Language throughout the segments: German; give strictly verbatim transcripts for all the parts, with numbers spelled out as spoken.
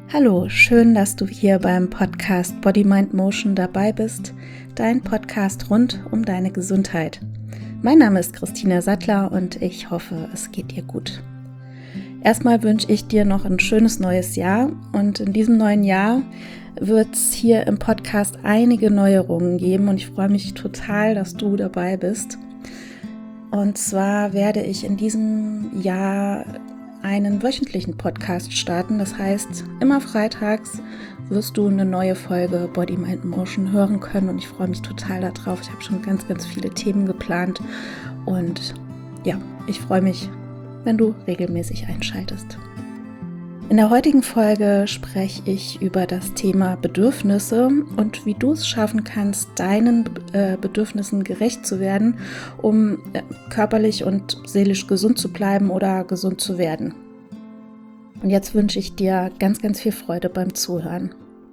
Hallo, schön, dass du hier beim Podcast Body, Mind, Motion dabei bist, dein Podcast rund um deine Gesundheit. Mein Name ist Christina Sattler und ich hoffe, es geht dir gut. Erstmal wünsche ich dir noch ein schönes neues Jahr und in diesem neuen Jahr wird es hier im Podcast einige Neuerungen geben und ich freue mich total, dass du dabei bist. Und zwar werde ich in diesem Jahr einen wöchentlichen Podcast starten. Das heißt, immer freitags wirst du eine neue Folge Body, Mind, Motion hören können und ich freue mich total darauf. Ich habe schon ganz, ganz viele Themen geplant und ja, ich freue mich, wenn du regelmäßig einschaltest. In der heutigen Folge spreche ich über das Thema Bedürfnisse und wie du es schaffen kannst, deinen äh, Bedürfnissen gerecht zu werden, um äh, körperlich und seelisch gesund zu bleiben oder gesund zu werden. Und jetzt wünsche ich dir ganz, ganz viel Freude beim Zuhören.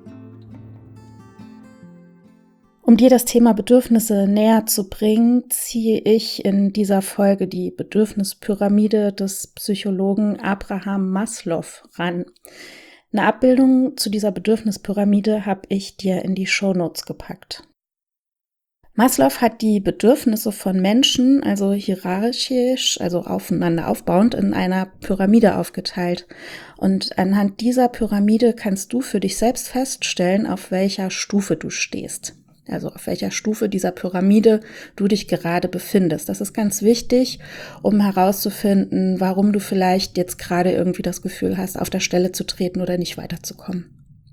Um dir das Thema Bedürfnisse näher zu bringen, ziehe ich in dieser Folge die Bedürfnispyramide des Psychologen Abraham Maslow ran. Eine Abbildung zu dieser Bedürfnispyramide habe ich dir in die Shownotes gepackt. Maslow hat die Bedürfnisse von Menschen, also hierarchisch, also aufeinander aufbauend, in einer Pyramide aufgeteilt. Und anhand dieser Pyramide kannst du für dich selbst feststellen, auf welcher Stufe du stehst. Also auf welcher Stufe dieser Pyramide du dich gerade befindest. Das ist ganz wichtig, um herauszufinden, warum du vielleicht jetzt gerade irgendwie das Gefühl hast, auf der Stelle zu treten oder nicht weiterzukommen.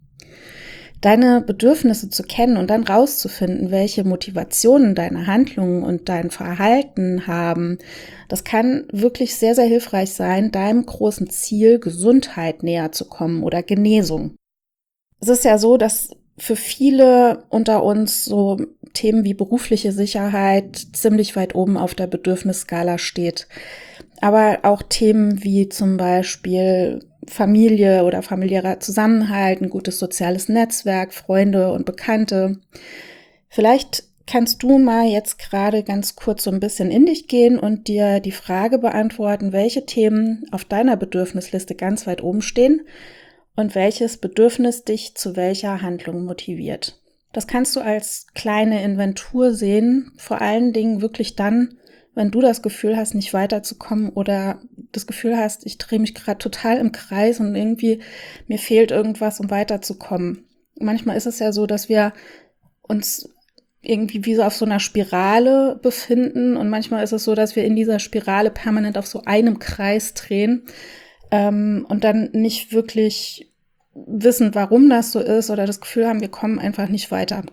Deine Bedürfnisse zu kennen und dann rauszufinden, welche Motivationen deine Handlungen und dein Verhalten haben, das kann wirklich sehr, sehr hilfreich sein, deinem großen Ziel Gesundheit näher zu kommen oder Genesung. Es ist ja so, dass für viele unter uns so Themen wie berufliche Sicherheit ziemlich weit oben auf der Bedürfnisskala steht. Aber auch Themen wie zum Beispiel Familie oder familiärer Zusammenhalt, ein gutes soziales Netzwerk, Freunde und Bekannte. Vielleicht kannst du mal jetzt gerade ganz kurz so ein bisschen in dich gehen und dir die Frage beantworten, welche Themen auf deiner Bedürfnisliste ganz weit oben stehen und welches Bedürfnis dich zu welcher Handlung motiviert. Das kannst du als kleine Inventur sehen, vor allen Dingen wirklich dann, wenn du das Gefühl hast, nicht weiterzukommen oder das Gefühl hast, ich drehe mich gerade total im Kreis und irgendwie mir fehlt irgendwas, um weiterzukommen. Manchmal ist es ja so, dass wir uns irgendwie wie so auf so einer Spirale befinden und manchmal ist es so, dass wir in dieser Spirale permanent auf so einem Kreis drehen ähm, und dann nicht wirklich wissen, warum das so ist oder das Gefühl haben, wir kommen einfach nicht weiter.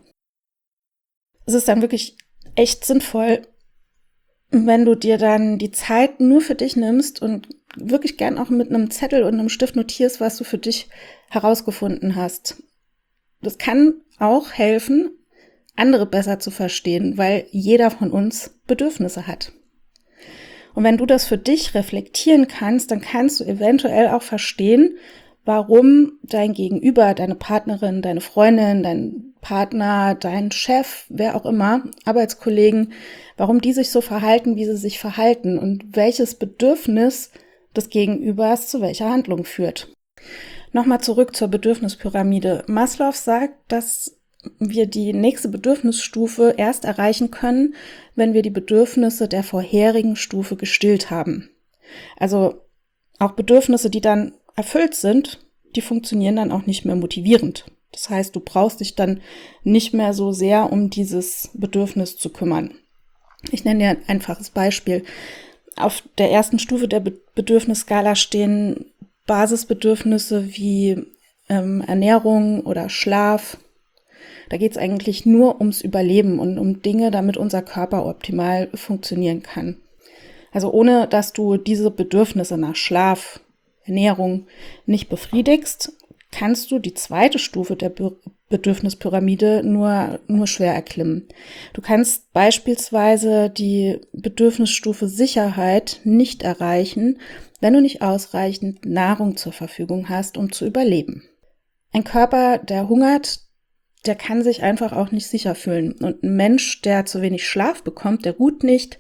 Es ist dann wirklich echt sinnvoll, wenn du dir dann die Zeit nur für dich nimmst und wirklich gern auch mit einem Zettel und einem Stift notierst, was du für dich herausgefunden hast. Das kann auch helfen, andere besser zu verstehen, weil jeder von uns Bedürfnisse hat. Und wenn du das für dich reflektieren kannst, dann kannst du eventuell auch verstehen, warum dein Gegenüber, deine Partnerin, deine Freundin, dein Partner, dein Chef, wer auch immer, Arbeitskollegen, warum die sich so verhalten, wie sie sich verhalten und welches Bedürfnis des Gegenübers zu welcher Handlung führt. Nochmal zurück zur Bedürfnispyramide. Maslow sagt, dass wir die nächste Bedürfnisstufe erst erreichen können, wenn wir die Bedürfnisse der vorherigen Stufe gestillt haben. Also auch Bedürfnisse, die dann erfüllt sind, die funktionieren dann auch nicht mehr motivierend. Das heißt, du brauchst dich dann nicht mehr so sehr um dieses Bedürfnis zu kümmern. Ich nenne dir ein einfaches Beispiel. Auf der ersten Stufe der Be- Bedürfnisskala stehen Basisbedürfnisse wie ähm, Ernährung oder Schlaf. Da geht es eigentlich nur ums Überleben und um Dinge, damit unser Körper optimal funktionieren kann. Also ohne, dass du diese Bedürfnisse nach Schlaf, Ernährung nicht befriedigst, kannst du die zweite Stufe der Be- Bedürfnispyramide nur, nur schwer erklimmen. Du kannst beispielsweise die Bedürfnisstufe Sicherheit nicht erreichen, wenn du nicht ausreichend Nahrung zur Verfügung hast, um zu überleben. Ein Körper, der hungert, der kann sich einfach auch nicht sicher fühlen. Und ein Mensch, der zu wenig Schlaf bekommt, der ruht nicht,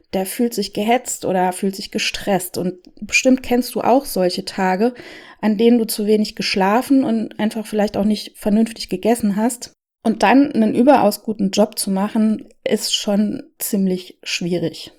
der fühlt sich gehetzt oder fühlt sich gestresst. Und bestimmt kennst du auch solche Tage, an denen du zu wenig geschlafen und einfach vielleicht auch nicht vernünftig gegessen hast. Und dann einen überaus guten Job zu machen, ist schon ziemlich schwierig.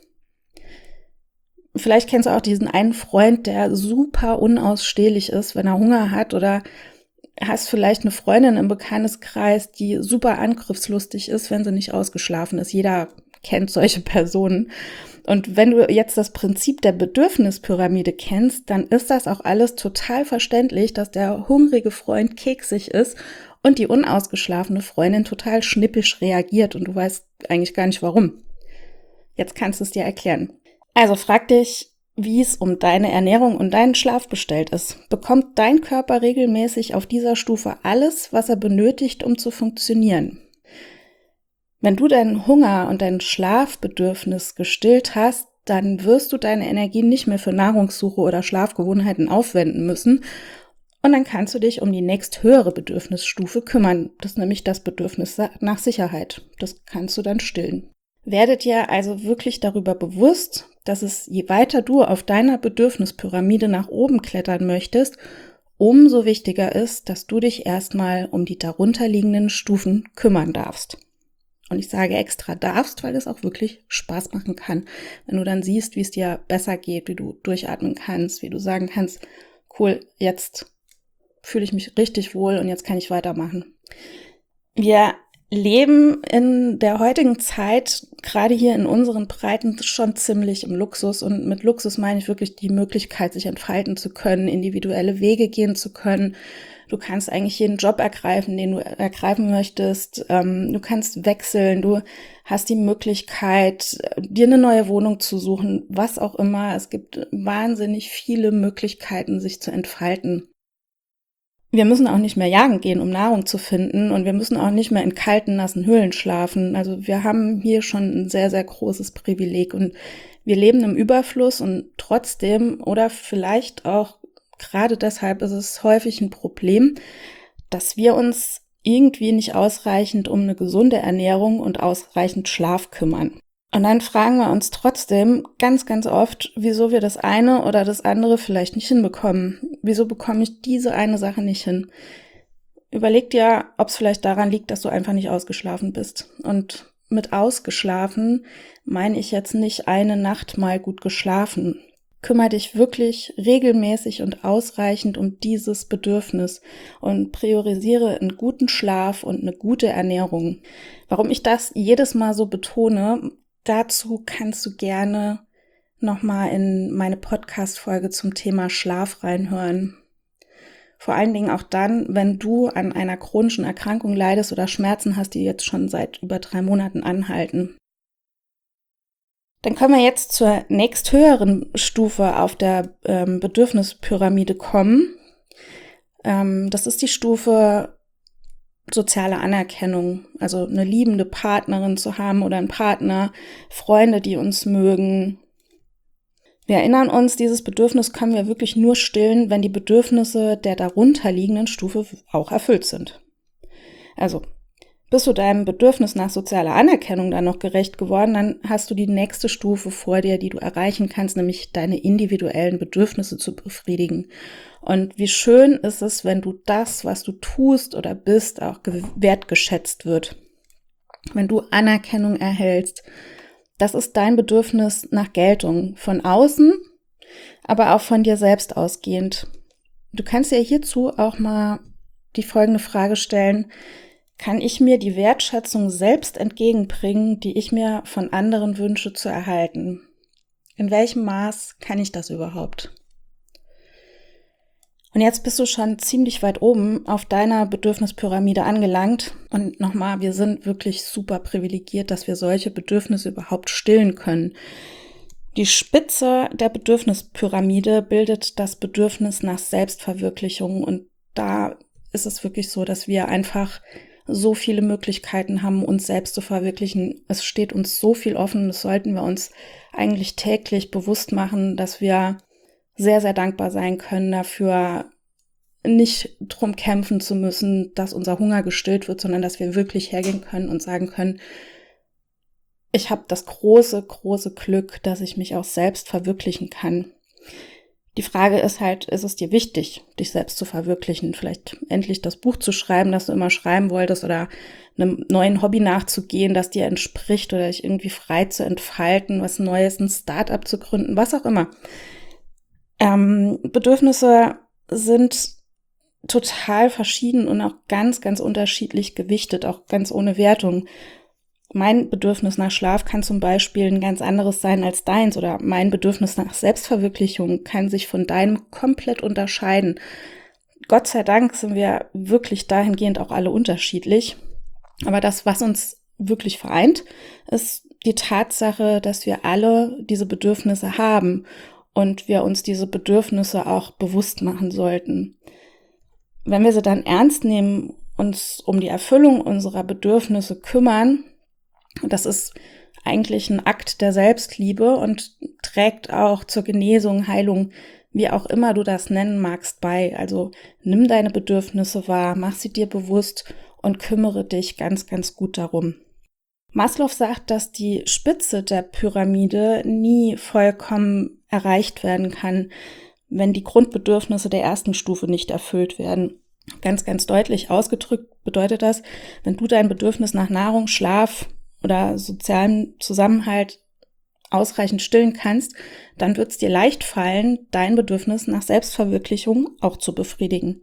Vielleicht kennst du auch diesen einen Freund, der super unausstehlich ist, wenn er Hunger hat, oder hast vielleicht eine Freundin im Bekanntenkreis, die super angriffslustig ist, wenn sie nicht ausgeschlafen ist. Jeder kennt solche Personen. Und wenn du jetzt das Prinzip der Bedürfnispyramide kennst, dann ist das auch alles total verständlich, dass der hungrige Freund keksig ist und die unausgeschlafene Freundin total schnippisch reagiert und du weißt eigentlich gar nicht warum. Jetzt kannst du es dir erklären. Also frag dich, wie es um deine Ernährung und deinen Schlaf bestellt ist. Bekommt dein Körper regelmäßig auf dieser Stufe alles, was er benötigt, um zu funktionieren? Wenn du deinen Hunger und dein Schlafbedürfnis gestillt hast, dann wirst du deine Energie nicht mehr für Nahrungssuche oder Schlafgewohnheiten aufwenden müssen und dann kannst du dich um die nächsthöhere Bedürfnisstufe kümmern. Das ist nämlich das Bedürfnis nach Sicherheit. Das kannst du dann stillen. Werde dir also wirklich darüber bewusst, dass es, je weiter du auf deiner Bedürfnispyramide nach oben klettern möchtest, umso wichtiger ist, dass du dich erstmal um die darunterliegenden Stufen kümmern darfst. Und ich sage extra darfst, weil es auch wirklich Spaß machen kann, wenn du dann siehst, wie es dir besser geht, wie du durchatmen kannst, wie du sagen kannst, cool, jetzt fühle ich mich richtig wohl und jetzt kann ich weitermachen. Wir leben in der heutigen Zeit, gerade hier in unseren Breiten, schon ziemlich im Luxus. Und mit Luxus meine ich wirklich die Möglichkeit, sich entfalten zu können, individuelle Wege gehen zu können. Du kannst eigentlich jeden Job ergreifen, den du ergreifen möchtest. Ähm, du kannst wechseln, du hast die Möglichkeit, dir eine neue Wohnung zu suchen, was auch immer. Es gibt wahnsinnig viele Möglichkeiten, sich zu entfalten. Wir müssen auch nicht mehr jagen gehen, um Nahrung zu finden, und wir müssen auch nicht mehr in kalten, nassen Höhlen schlafen. Also wir haben hier schon ein sehr, sehr großes Privileg und wir leben im Überfluss, und trotzdem oder vielleicht auch gerade deshalb ist es häufig ein Problem, dass wir uns irgendwie nicht ausreichend um eine gesunde Ernährung und ausreichend Schlaf kümmern. Und dann fragen wir uns trotzdem ganz, ganz oft, wieso wir das eine oder das andere vielleicht nicht hinbekommen. Wieso bekomme ich diese eine Sache nicht hin? Überleg dir, ob es vielleicht daran liegt, dass du einfach nicht ausgeschlafen bist. Und mit ausgeschlafen meine ich jetzt nicht eine Nacht mal gut geschlafen. Kümmere dich wirklich regelmäßig und ausreichend um dieses Bedürfnis und priorisiere einen guten Schlaf und eine gute Ernährung. Warum ich das jedes Mal so betone, dazu kannst du gerne nochmal in meine Podcast-Folge zum Thema Schlaf reinhören. Vor allen Dingen auch dann, wenn du an einer chronischen Erkrankung leidest oder Schmerzen hast, die jetzt schon seit über drei Monaten anhalten. Dann können wir jetzt zur nächsthöheren Stufe auf der ähm, Bedürfnispyramide kommen. Ähm, das ist die Stufe soziale Anerkennung, also eine liebende Partnerin zu haben oder einen Partner, Freunde, die uns mögen. Wir erinnern uns, dieses Bedürfnis können wir wirklich nur stillen, wenn die Bedürfnisse der darunterliegenden Stufe auch erfüllt sind. Also bist du deinem Bedürfnis nach sozialer Anerkennung dann noch gerecht geworden, dann hast du die nächste Stufe vor dir, die du erreichen kannst, nämlich deine individuellen Bedürfnisse zu befriedigen. Und wie schön ist es, wenn du das, was du tust oder bist, auch wertgeschätzt wird. Wenn du Anerkennung erhältst, das ist dein Bedürfnis nach Geltung von außen, aber auch von dir selbst ausgehend. Du kannst dir hierzu auch mal die folgende Frage stellen: Kann ich mir die Wertschätzung selbst entgegenbringen, die ich mir von anderen wünsche zu erhalten? In welchem Maß kann ich das überhaupt? Und jetzt bist du schon ziemlich weit oben auf deiner Bedürfnispyramide angelangt. Und nochmal, wir sind wirklich super privilegiert, dass wir solche Bedürfnisse überhaupt stillen können. Die Spitze der Bedürfnispyramide bildet das Bedürfnis nach Selbstverwirklichung. Und da ist es wirklich so, dass wir einfach so viele Möglichkeiten haben, uns selbst zu verwirklichen. Es steht uns so viel offen. Das sollten wir uns eigentlich täglich bewusst machen, dass wir sehr, sehr dankbar sein können dafür, nicht drum kämpfen zu müssen, dass unser Hunger gestillt wird, sondern dass wir wirklich hergehen können und sagen können, ich habe das große, große Glück, dass ich mich auch selbst verwirklichen kann. Die Frage ist halt, ist es dir wichtig, dich selbst zu verwirklichen? Vielleicht endlich das Buch zu schreiben, das du immer schreiben wolltest, oder einem neuen Hobby nachzugehen, das dir entspricht, oder dich irgendwie frei zu entfalten, was Neues, ein Start-up zu gründen, was auch immer. Ähm, Bedürfnisse sind total verschieden und auch ganz, ganz unterschiedlich gewichtet, auch ganz ohne Wertung. Mein Bedürfnis nach Schlaf kann zum Beispiel ein ganz anderes sein als deins, oder mein Bedürfnis nach Selbstverwirklichung kann sich von deinem komplett unterscheiden. Gott sei Dank sind wir wirklich dahingehend auch alle unterschiedlich. Aber das, was uns wirklich vereint, ist die Tatsache, dass wir alle diese Bedürfnisse haben und wir uns diese Bedürfnisse auch bewusst machen sollten. Wenn wir sie dann ernst nehmen, uns um die Erfüllung unserer Bedürfnisse kümmern, das ist eigentlich ein Akt der Selbstliebe und trägt auch zur Genesung, Heilung, wie auch immer du das nennen magst, bei. Also nimm deine Bedürfnisse wahr, mach sie dir bewusst und kümmere dich ganz, ganz gut darum. Maslow sagt, dass die Spitze der Pyramide nie vollkommen erreicht werden kann, wenn die Grundbedürfnisse der ersten Stufe nicht erfüllt werden. Ganz, ganz deutlich ausgedrückt bedeutet das, wenn du dein Bedürfnis nach Nahrung, Schlaf oder sozialem Zusammenhalt ausreichend stillen kannst, dann wird es dir leicht fallen, dein Bedürfnis nach Selbstverwirklichung auch zu befriedigen.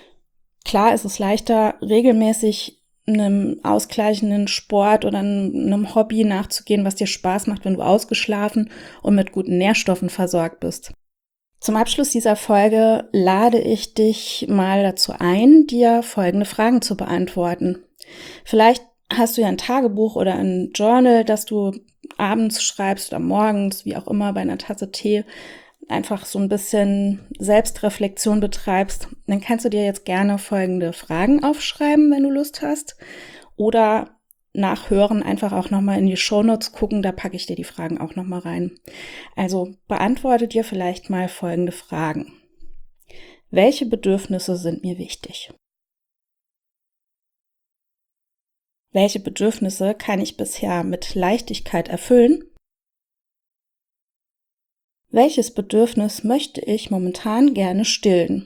Klar ist es leichter, regelmäßig einem ausgleichenden Sport oder einem Hobby nachzugehen, was dir Spaß macht, wenn du ausgeschlafen und mit guten Nährstoffen versorgt bist. Zum Abschluss dieser Folge lade ich dich mal dazu ein, dir folgende Fragen zu beantworten. Vielleicht hast du ja ein Tagebuch oder ein Journal, das du abends schreibst oder morgens, wie auch immer, bei einer Tasse Tee, einfach so ein bisschen Selbstreflexion betreibst. Dann kannst du dir jetzt gerne folgende Fragen aufschreiben, wenn du Lust hast. Oder nachhören, einfach auch nochmal in die Shownotes gucken, da packe ich dir die Fragen auch nochmal rein. Also beantworte dir vielleicht mal folgende Fragen. Welche Bedürfnisse sind mir wichtig? Welche Bedürfnisse kann ich bisher mit Leichtigkeit erfüllen? Welches Bedürfnis möchte ich momentan gerne stillen?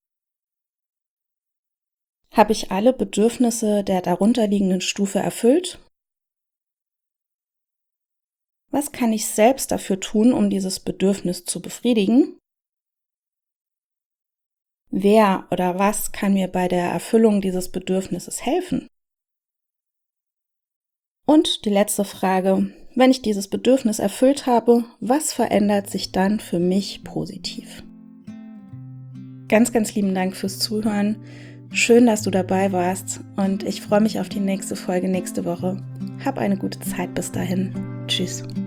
Habe ich alle Bedürfnisse der darunterliegenden Stufe erfüllt? Was kann ich selbst dafür tun, um dieses Bedürfnis zu befriedigen? Wer oder was kann mir bei der Erfüllung dieses Bedürfnisses helfen? Und die letzte Frage, wenn ich dieses Bedürfnis erfüllt habe, was verändert sich dann für mich positiv? Ganz, ganz lieben Dank fürs Zuhören. Schön, dass du dabei warst und ich freue mich auf die nächste Folge nächste Woche. Hab eine gute Zeit bis dahin. Tschüss.